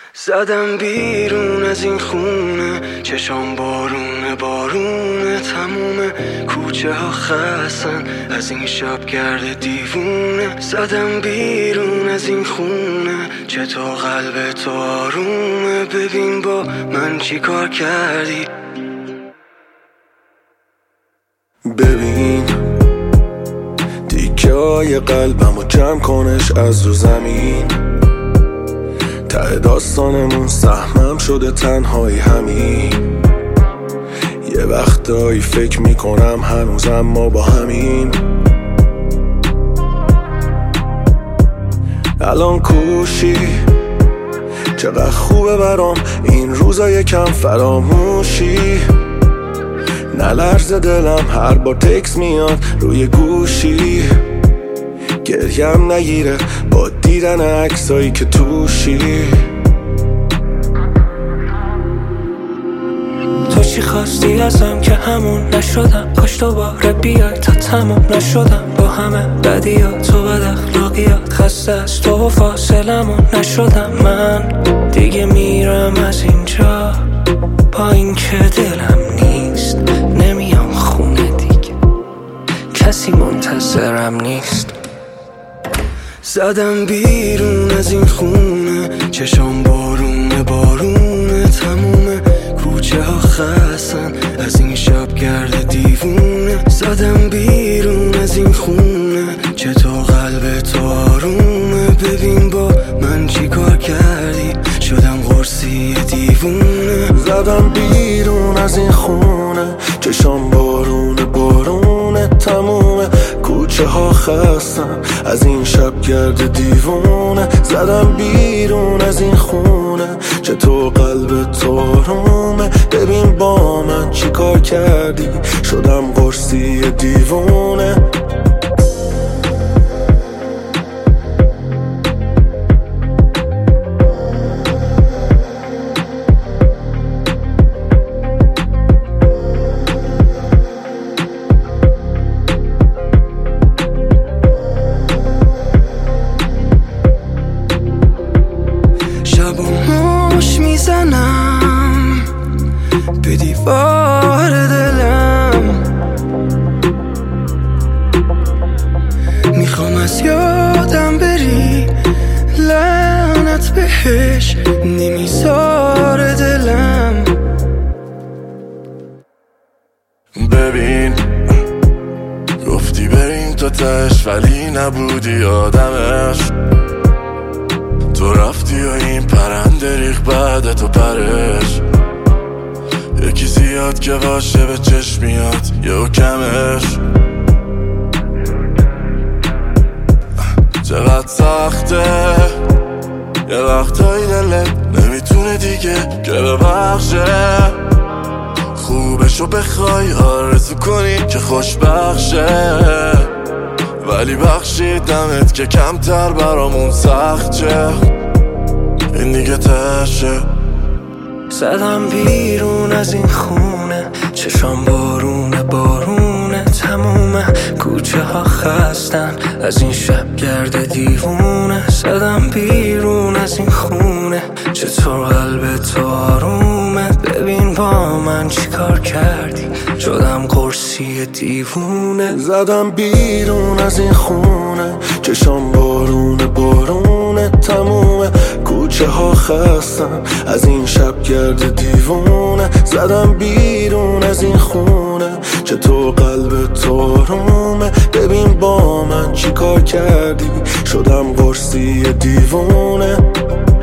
زدم بیرون از این خونه، چشام بارونه بارونه، تموم کوچه ها خستن از این شب گرد دیوونه. زدم بیرون از این خونه، چطور قلب تو آرومه، ببین با من چی کار کردی. ببین تیکه های قلبمو جمع کنش از رو زمین، ته داستانمون سهمم شده تنهایی همین. یه وقتایی فکر میکنم هنوزم ما با همین. الان کوشی چقدر خوبه برام این روزا یکم فراموشی. نلرزه دلم هر بار تکس میاد روی گوشی، گریم نگیره با دیدن عکسایی که توشی. تو چی خواستی ازم که همون نشدم، کاش دوباره بیای تا تموم نشدم با همه بدیات و بد اخلاقیات. خسته از تو و فاصلمون نشدم من، دیگه میرم از اینجا با این که دلم نیست. نمیام خونه دیگه، کسی منتظرم نیست. زدم بیرون از این خونه، چشام بارونه بارونه، تموم کوچه ها خستن از این شب گرد دیوونه. زدم بیرون از این خونه، چطور قلب تو آرومه، ببین با من چی کار کردی، شدم قرصی دیوونه. زدم بیرون از این خونه، چشام بارونه بارونه، تموم کوچه ها خستن از این شب گرد دیوونه. زدم بیرون از این خونه، چطور قلب تو آرومه، ببین با من چی کار کردی، شدم قرصی دیوونه. میزنم به دیوار دلم، میخوام از یادم بری، لعنت بهش نمیذاره دلم. ببین گفتی بریم تا تهش ولی نبودی آدمش، تو رفتی و این پرنده ریخ بعد تو پرش. یکی زیاد که باشه به چشم میاد یهو کمش. چقدر سخته یه وقتایی دلت نمیتونه دیگه که ببخشه، خوبشو بخوای آرزو کنی که خوشبخشه، ولی بخشیدمت که کمتر برامون سخت شه، این دیگه تشه. زدم بیرون از این خونه، چشام بارونه بارونه، تموم کوچه ها خستن از این شب گرد دیوونه. زدم بیرون از این خونه، چطور قلب تو آرومه، ببین با من چی کار کردی، شدم قرصی دیوونه. زدم بیرون از این خونه، چشام بارونه بارونه، تموم کوچه ها خستن از این شب گرد دیوونه. زدم بیرون از این خونه، چطور قلب تو آرومه، ببین با من چی کار کردی، شدم قرصی دیوونه.